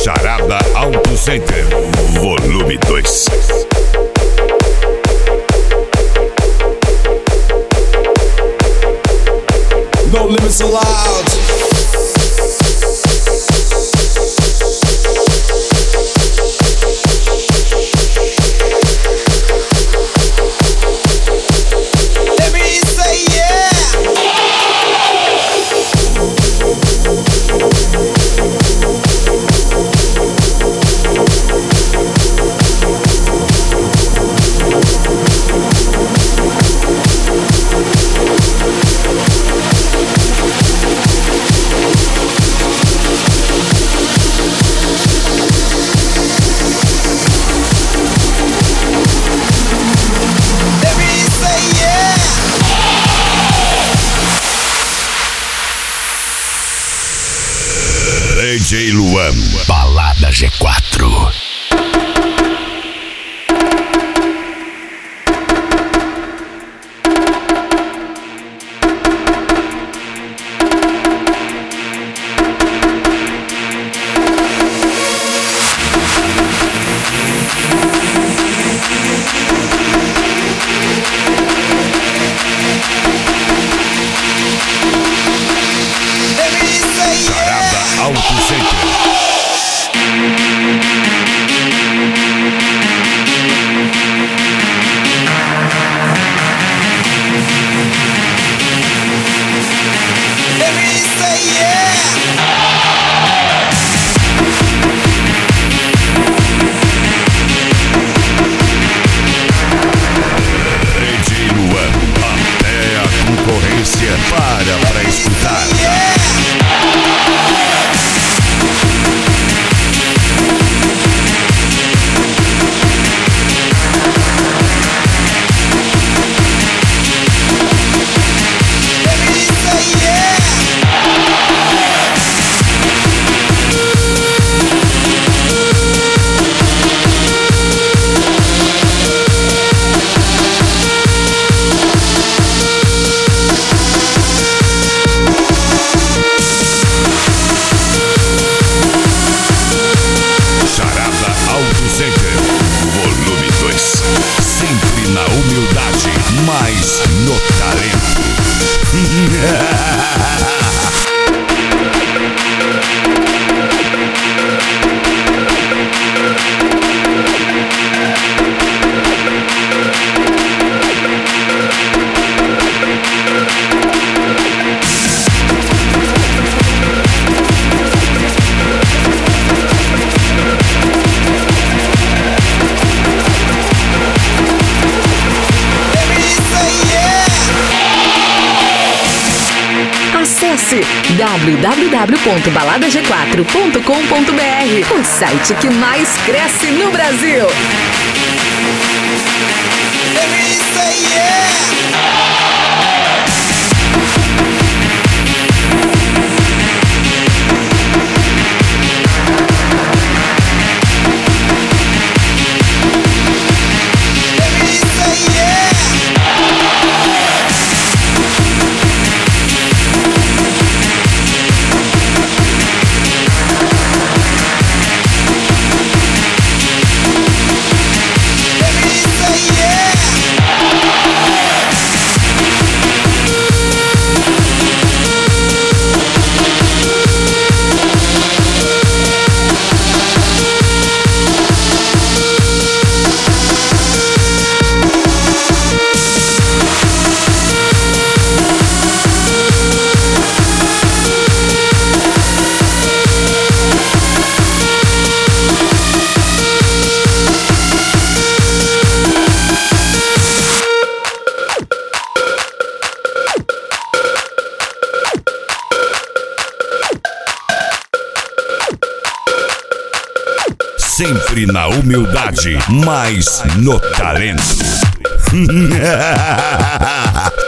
Charada Auto Center, volume 2. No limits allowed. Let me say yeah. DJ Luan, Balada G4. Auto Center. Let me say yeah. DJ Luan, até a concorrência para pra escutar. Auto Center, volume 2. Sempre na humildade, mas no talento. Acesse www.baladag4.com.br, o site que mais cresce no Brasil. Let me say yeah. Sempre na humildade, mas no talento.